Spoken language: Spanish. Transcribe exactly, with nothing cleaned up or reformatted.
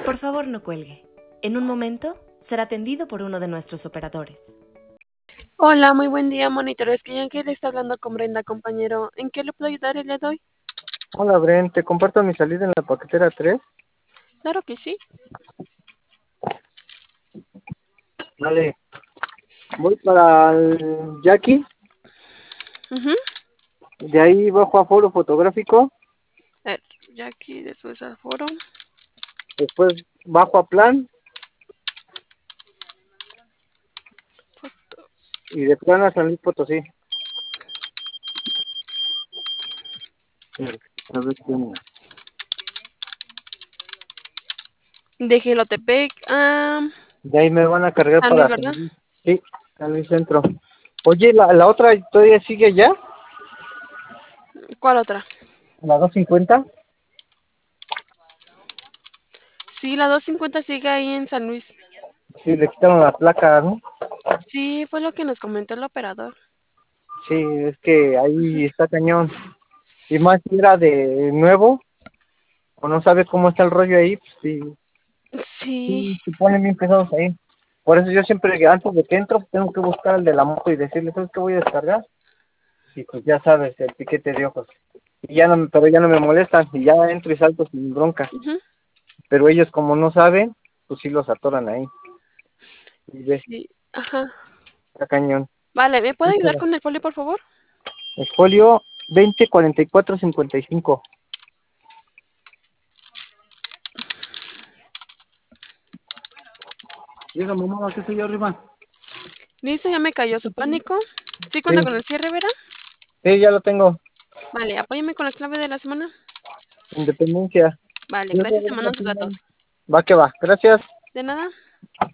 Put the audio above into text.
Por favor, no cuelgue. En un momento será atendido por uno de nuestros operadores. Hola, muy buen día, monitores. Que Yankee le está hablando con Brenda, compañero. ¿En qué le puedo ayudar el día de hoy? Hola, Bren, ¿te comparto mi salida en la paquetera tres? Claro que sí. Vale. Voy para el Jackie, Ujú. de ahí bajo a foro fotográfico, A ver, Jackie, después al foro. después bajo a plan, y de plan a San Luis Potosí. A ver quién- De Gelotepec a De ahí me van a cargar San Luis, para San ¿verdad? Luis. Sí, San Luis Centro. Oye, ¿la, la otra todavía sigue allá? ¿Cuál otra? ¿La doscientos cincuenta? Sí, la doscientos cincuenta sigue ahí en San Luis. Sí, le quitaron la placa, ¿no? Sí, fue lo que nos comentó el operador. Sí, es que ahí Ujú. está cañón. Y más si era de nuevo, o no sabes cómo está el rollo ahí, pues sí, Sí, sí, se ponen bien pesados ahí. Por eso yo siempre, que antes de que entro, tengo que buscar al de la moto y decirle, ¿sabes qué voy a descargar? Y pues ya sabes, el piquete de ojos. Y ya no, pero ya no me molestan, y ya entro y salto sin bronca. ujú, Pero ellos como no saben, pues sí los atoran ahí. Y ves, sí, ajá. está cañón. Vale, ¿me puede ayudar con el folio, por favor? El folio veinte cuarenta y cuatro cincuenta y cinco. Llega mamá, ¿qué estoy yo arriba? Listo, ya me cayó su pánico. ¿Sí Sí, cuenta con el cierre, Vera? sí, ya lo tengo. Vale, apóyame con la clave de la semana. Independencia. Vale, gracias, te mandan sus datos. Va que va. Gracias. De nada.